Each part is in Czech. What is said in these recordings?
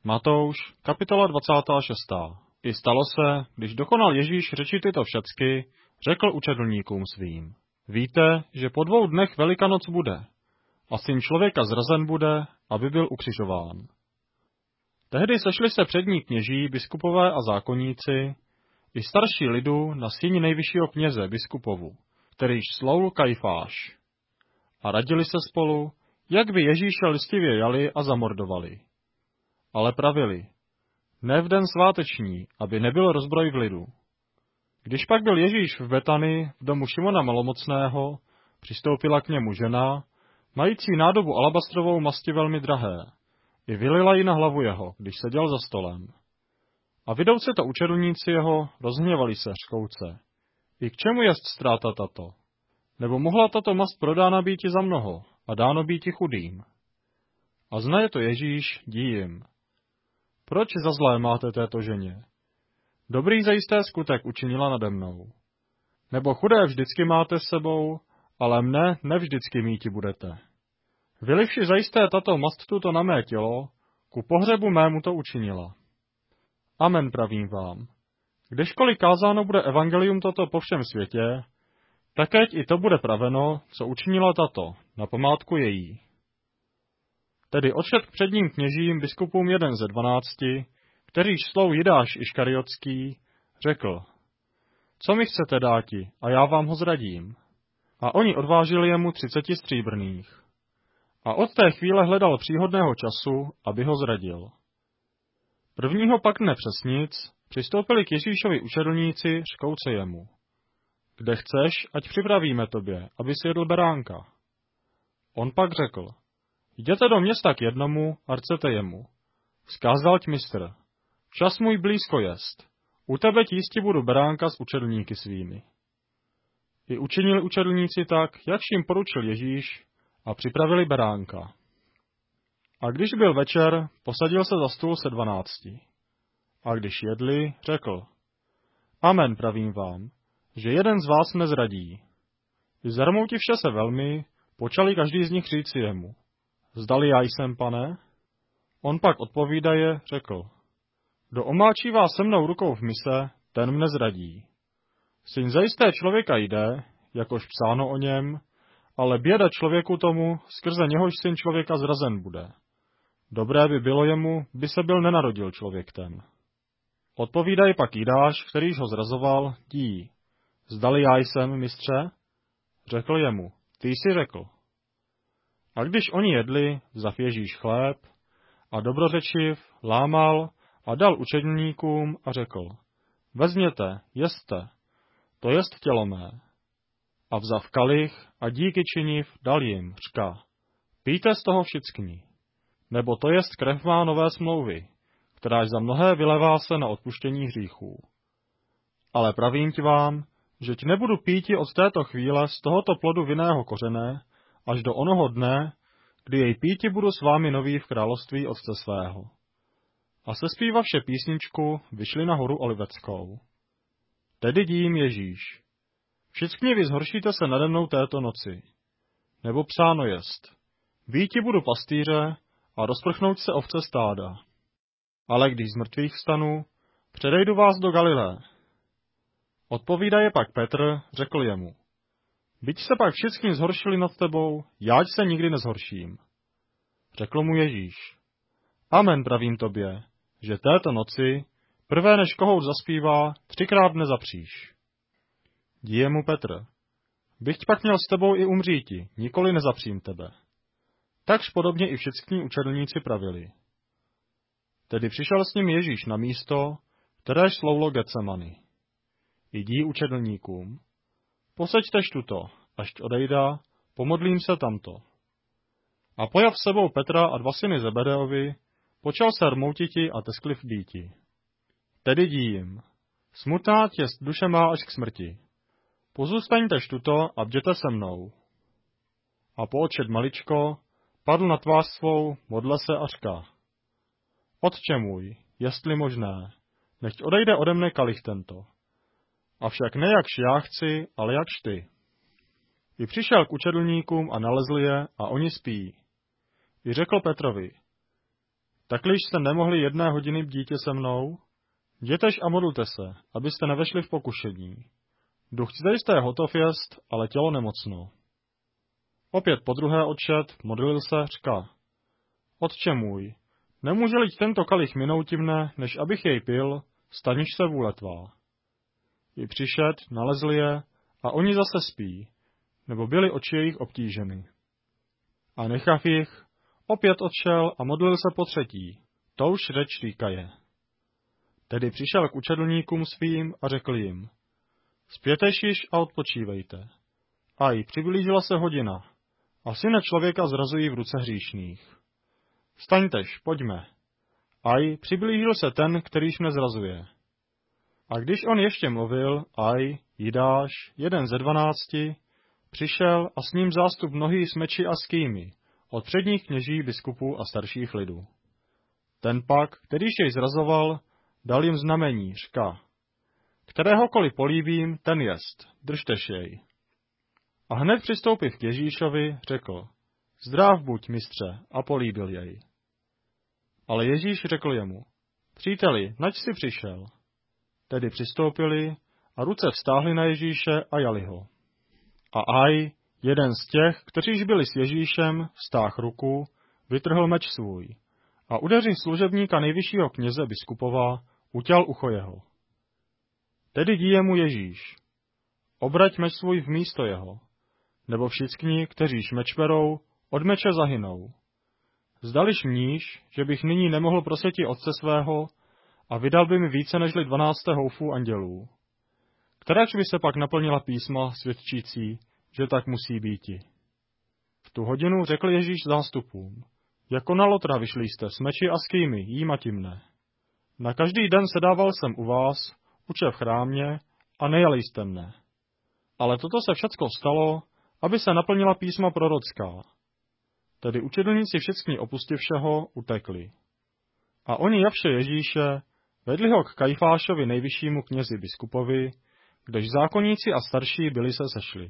Matouš, kapitola 26. I stalo se, když dokonal Ježíš řeči tyto všecky, řekl učedlníkům svým. Víte, že po 2 dnech Velikonoc bude a Syn člověka zrazen bude, aby byl ukřižován. Tehdy sešli se přední kněží, biskupové a zákonníci, i starší lidu na síni nejvyššího kněze biskupovu, kterýž sloul Kajfáš. A radili se spolu, jak by Ježíše listivě jali a zamordovali. Ale pravili, ne v den sváteční, aby nebyl rozbroj v lidu. Když pak byl Ježíš v Betanii, v domu Šimona Malomocného, přistoupila k němu žena, mající nádobu alabastrovou masti velmi drahé, i vylila ji na hlavu jeho, když seděl za stolem. A vidouce to učedlníci jeho rozhněvali se řkouce. I k čemu jest ztráta tato? Nebo mohla tato mast prodána býti za mnoho a dáno býti chudým? A znaje to Ježíš, dí jim. Proč za zlé máte této ženě? Dobrý zajisté skutek učinila nade mnou. Nebo chudé vždycky máte s sebou, ale mne nevždycky míti budete. Vylivši zajisté tato mast tuto na mé tělo, ku pohřebu mému to učinila. Amen pravím vám. Kdežkoliv kázáno bude evangelium toto po všem světě, takeť i to bude praveno, co učinila tato, na památku její. Tedy odšel k předním kněžím biskupům 1 ze 12, kterýž slou Jidáš Iškariotský, řekl, co mi chcete dáti, a já vám ho zradím. A oni odvážili jemu 30 stříbrných. A od té chvíle hledal příhodného času, aby ho zradil. Prvního pak dne přes nic přistoupili k Ježíšovi učedlníci, řkouce jemu. Kde chceš, ať připravíme tobě, aby si jedl beránka. On pak řekl, jděte do města k jednomu a chcete jemu. Vzkázal ti mistr, čas můj blízko jest, u tebe ti jistě budu beránka s učedlníky svými. I učinili učedlníci tak, jakž jim poručil Ježíš, a připravili beránka. A když byl večer, posadil se za stůl se 12. A když jedli, řekl, amen pravím vám, že jeden z vás mne zradí. I zarmoutivše se velmi, počali každý z nich říci jemu, zdali já jsem, pane? On pak odpovídaje, řekl, kdo omáčívá se mnou rukou v mise, ten mne zradí. Syn zajisté člověka jde, jakož psáno o něm, ale běda člověku tomu, skrze něhož syn člověka zrazen bude. Dobré by bylo jemu, by se byl nenarodil člověk ten. Odpovídaj pak Jidáš, kterýž ho zrazoval, dí. Zdali já jsem, mistře? Řekl jemu, ty jsi řekl. A když oni jedli, vzal Ježíš chléb a dobrořečiv lámal a dal učedníkům a řekl, vezměte, jeste, to jest tělo mé. A vzav kalich a díky činiv dal jim, řka, pijte z toho všichni, nebo to jest krev má nové smlouvy, kteráž za mnohé vylevá se na odpuštění hříchů. Ale pravím ti vám, že ti nebudu píti od této chvíle z tohoto plodu vinného kořene, až do onoho dne, kdy jej píti budu s vámi nový v království Otce svého. A sespívavše písničku vyšli na horu Oliveckou. Tedy dím Ježíš. Všichni vy zhoršíte se nade mnou této noci. Nebo psáno jest, býti budu pastýře a rozprchnout se ovce stáda. Ale když z mrtvých vstanu, předejdu vás do Galilé. Odpovídaje pak Petr, řekl jemu, byť se pak všichni zhoršili nad tebou, jáť se nikdy nezhorším. Řekl mu Ježíš, amen pravím tobě, že této noci, prvé než kohout zaspívá, 3krát nezapříš. Díje mu Petr, bych pak měl s tebou i umříti, nikoli nezapřím tebe. Takž podobně i všichni učedlníci pravili. Tedy přišel s ním Ježíš na místo, kteréž sloulo Getsemani. Jdi učedlníkům, posaďtež tuto, až odejda, pomodlím se tamto. A pojav sebou Petra a 2 syny Zebedeovi, počal se rmoutiti a teskli v býti. Tedy dí jim, smutná těst duše má až k smrti. Pozůstaňtež tuto a bděte se mnou. A po odčet maličko, padl na tvář svou, modle se a řka. Otče můj, jestli možné, nechť odejde ode mne kalich tento. Avšak ne jakž já chci, ale jakž ty. I přišel k učedlníkům a nalezl je a oni spí. I řekl Petrovi, Takliž jste nemohli 1 hodiny bdítě se mnou? Jdětež a modlte se, abyste nevešli v pokušení. Duch zde je hotov jest, ale tělo nemocno. Opět podruhé odšet, modlil se, říká: Otče můj, nemůže-li tento kalich minouti mne, než abych jej pil, staniž se vůle tvá. I přišet, nalezli je, a oni zase spí, nebo byly oči jejich obtíženy. A nechav jich, opět odšel a modlil se po 3. Touž řeč říkaje. Tedy přišel k učedlníkům svým a řekl jim: Zpětež již a odpočívejte. Aj, přiblížila se hodina, a syna člověka zrazují v ruce hříšných. Vstaňtež, pojďme. Aj, přiblížil se ten, kterýž mne zrazuje. A když on ještě mluvil, aj, Jidáš, jeden ze 12, přišel a s ním zástup mnohý s meči a s kýmy, od předních kněží, biskupů a starších lidů. Ten pak, kterýž jej zrazoval, dal jim znamení, říká: Kteréhokoliv políbím, ten jest, držtež jej. A hned přistoupiv k Ježíšovi, řekl: Zdrav buď, mistře, a políbil jej. Ale Ježíš řekl jemu: Příteli, nač si přišel? Tedy přistoupili a ruce vztáhli na Ježíše a jali ho. A aj, jeden z těch, kteříž byli s Ježíšem, vztáh ruku, vytrhl meč svůj a udeřil služebníka nejvyššího kněze biskupova, uťal ucho jeho. Tedy díje mu Ježíš: Obrať meč svůj v místo jeho, nebo všichni, kteříž meč berou, od meče zahynou. Zdališ mníš, že bych nyní nemohl prositi otce svého a vydal by mi více nežli 12 houfů andělů. Kteráč by se pak naplnila písma svědčící, že tak musí býti. V tu hodinu řekl Ježíš zástupům: Jako na lotra vyšli jste s meči a s kýmy, jímati mne. Na každý den sedával jsem u vás, uče v chrámě, a nejali jste mne. Ale toto se všecko stalo, aby se naplnila písma prorocká. Tedy učedlníci všichni opustivšeho utekli. A oni javše Ježíše vedli ho k Kajfášovi nejvyššímu knězi biskupovi, kdež zákonníci a starší byli se sešli.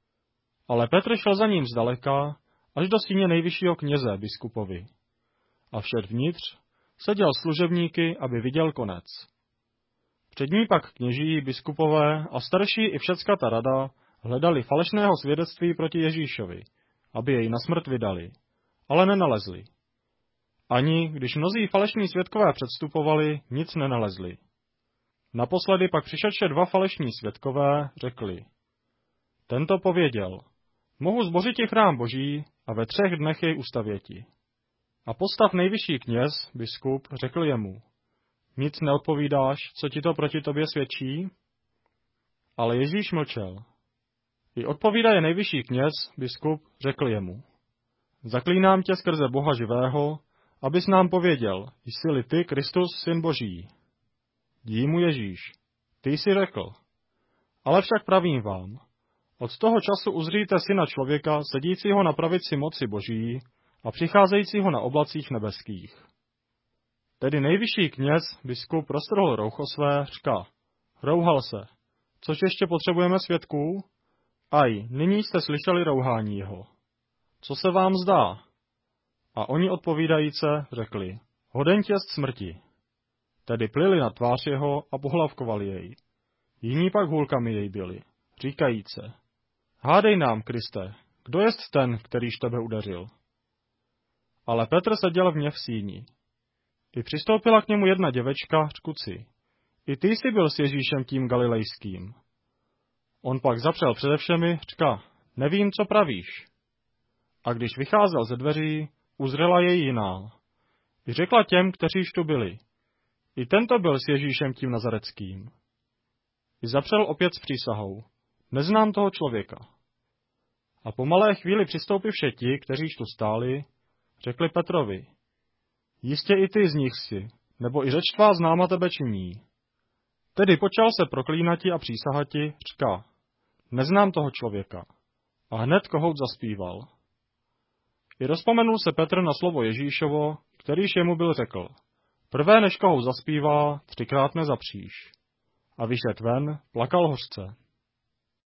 Ale Petr šel za ním zdaleka, až do síně nejvyššího kněze biskupovi. A všet vnitř seděl služebníky, aby viděl konec. Před ní pak kněží, biskupové a starší i všecka ta rada hledali falešného svědectví proti Ježíšovi, aby jej na smrt vydali, ale nenalezli. Ani, když mnozí falešní svědkové předstupovali, nic nenalezli. Naposledy pak přišedše 2 falešní svědkové, řekli: Tento pověděl: Mohu zbořiti chrám Boží a ve 3 dnech jej ustavěti. A postav nejvyšší kněz, biskup, řekl jemu: Nic neodpovídáš, co ti to proti tobě svědčí? Ale Ježíš mlčel. I odpovídaje nejvyšší kněz, biskup, řekl jemu: Zaklínám tě skrze Boha živého, abys nám pověděl, jsi-li ty Kristus, syn Boží. Dí mu Ježíš: Ty jsi řekl. Ale však pravím vám, od toho času uzříte syna člověka, sedícího na pravici moci Boží a přicházejícího na oblacích nebeských. Tedy nejvyšší kněz, biskup, roztrhl roucho své, říká: Rouhal se. Což ještě potřebujeme svědků? Aj, nyní jste slyšeli rouhání jeho. Co se vám zdá? A oni odpovídajíce řekli: Hoden těst smrti. Tedy plili na tvář jeho a pohlavkovali jej. Jiní pak hůlkami jej byli, říkajíce: Hádej nám, Kriste, kdo jest ten, kterýž tebe udeřil? Ale Petr seděl vně v síni. I přistoupila k němu jedna děvečka, řkuci: I ty jsi byl s Ježíšem tím galilejským. On pak zapřel přede všemi, říká: Nevím, co pravíš. A když vycházel ze dveří, uzřela jej jiná. I řekla těm, kteříž tu byli: I tento byl s Ježíšem tím nazareckým. I zapřel opět s přísahou: Neznám toho člověka. A po malé chvíli přistoupivše ti, kteříž tu stáli, řekli Petrovi: Jistě i ty z nich jsi, nebo i řeč tvá známa tebe činí. Tedy počal se proklínati a přísahati, říká: Neznám toho člověka. A hned kohout zaspíval. I rozpomenul se Petr na slovo Ježíšovo, kterýž jemu byl řekl: Prvé než kohout zaspívá, 3krát nezapříš. A vyšet ven, plakal hořce.